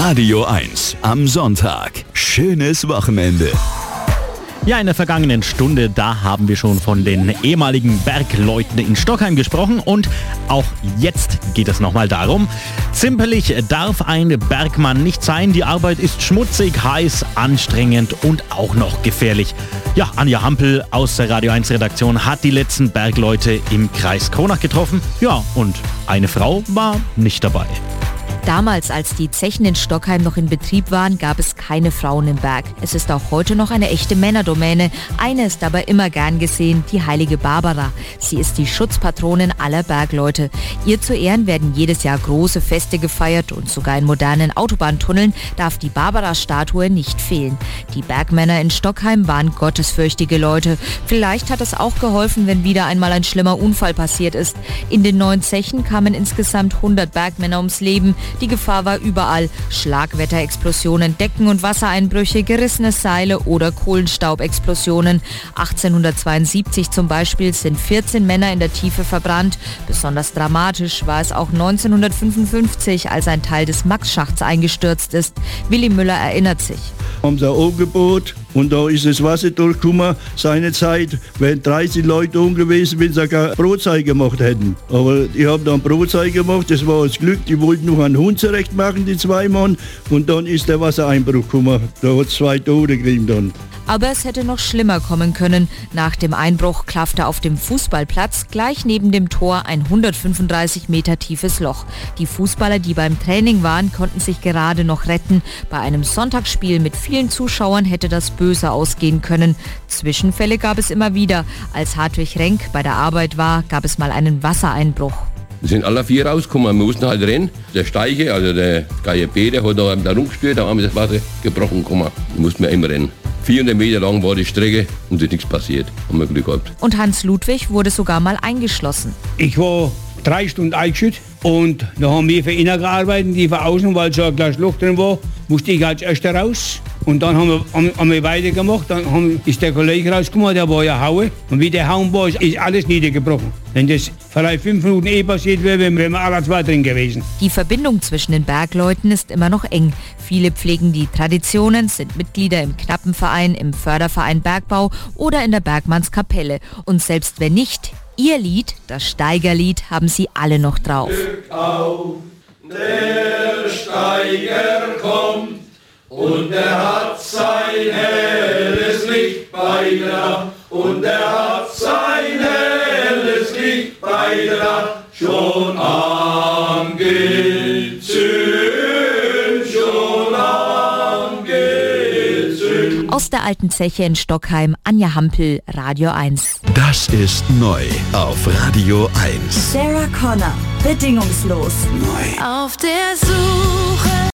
Radio 1 am Sonntag. Schönes Wochenende. Ja, in der vergangenen Stunde, da haben wir schon von den ehemaligen Bergleuten in Stockheim gesprochen und auch jetzt geht es nochmal darum. Zimperlich darf ein Bergmann nicht sein. Die Arbeit ist schmutzig, heiß, anstrengend und auch noch gefährlich. Ja, Anja Hampel aus der Radio 1 Redaktion hat die letzten Bergleute im Kreis Kronach getroffen. Ja, und eine Frau war nicht dabei. Damals, als die Zechen in Stockheim noch in Betrieb waren, gab es keine Frauen im Berg. Es ist auch heute noch eine echte Männerdomäne. Eine ist aber immer gern gesehen, die heilige Barbara. Sie ist die Schutzpatronin aller Bergleute. Ihr zu Ehren werden jedes Jahr große Feste gefeiert und sogar in modernen Autobahntunneln darf die Barbara-Statue nicht fehlen. Die Bergmänner in Stockheim waren gottesfürchtige Leute. Vielleicht hat es auch geholfen, wenn wieder einmal ein schlimmer Unfall passiert ist. In den 9 Zechen kamen insgesamt 100 Bergmänner ums Leben. Die Gefahr war überall. Schlagwetterexplosionen, Decken- und Wassereinbrüche, gerissene Seile oder Kohlenstaubexplosionen. 1872 zum Beispiel sind 14 Männer in der Tiefe verbrannt. Besonders dramatisch war es auch 1955, als ein Teil des Max-Schachts eingestürzt ist. Willi Müller erinnert sich. Haben sie aufgebaut und da ist das Wasser durchgekommen. Seinerzeit wären 30 Leute umgewesen, wenn sie keine Brotzeit gemacht hätten. Aber ich habe dann Brotzeit gemacht, das war das Glück. Die wollten noch einen Hund zurecht machen, die 2 Mann. Und dann ist der Wassereinbruch gekommen. Da hat es 2 Tote gegeben dann. Aber es hätte noch schlimmer kommen können. Nach dem Einbruch klaffte auf dem Fußballplatz gleich neben dem Tor ein 135 Meter tiefes Loch. Die Fußballer, die beim Training waren, konnten sich gerade noch retten. Bei einem Sonntagsspiel mit vielen Zuschauern hätte das böse ausgehen können. Zwischenfälle gab es immer wieder. Als Hartwig Renk bei der Arbeit war, gab es mal einen Wassereinbruch. Wir sind alle 4 rausgekommen, wir mussten halt rennen. Der Steiche, also der GP, der hat da rumgestört, da haben wir das Wasser gebrochen gekommen. Da mussten wir immer rennen. 400 Meter lang war die Strecke und es ist nichts passiert. Haben wir Glück gehabt. Und Hans Ludwig wurde sogar mal eingeschlossen. Ich war 3 Stunden eingeschüttet und da haben wir für innen gearbeitet, die für außen, weil so ein Glas Loch drin war, musste ich als Erster raus. Und dann haben wir weitergemacht, dann ist der Kollege rausgekommen, der war ja Haue. Und wie der Hauen war, ist alles niedergebrochen. Wenn das vielleicht 5 Minuten passiert wäre, wären wir alle 2 drin gewesen. Die Verbindung zwischen den Bergleuten ist immer noch eng. Viele pflegen die Traditionen, sind Mitglieder im Knappenverein, im Förderverein Bergbau oder in der Bergmannskapelle. Und selbst wenn nicht, ihr Lied, das Steigerlied, haben sie alle noch drauf. Der Steiger kommt und er hat sein helles Licht bei der, und er hat sein helles Licht bei der schon angezündet, schon angezündet. Aus der alten Zeche in Stockheim, Anja Hampel, Radio 1. Das ist neu auf Radio 1. Sarah Connor, bedingungslos. Neu. Auf der Suche.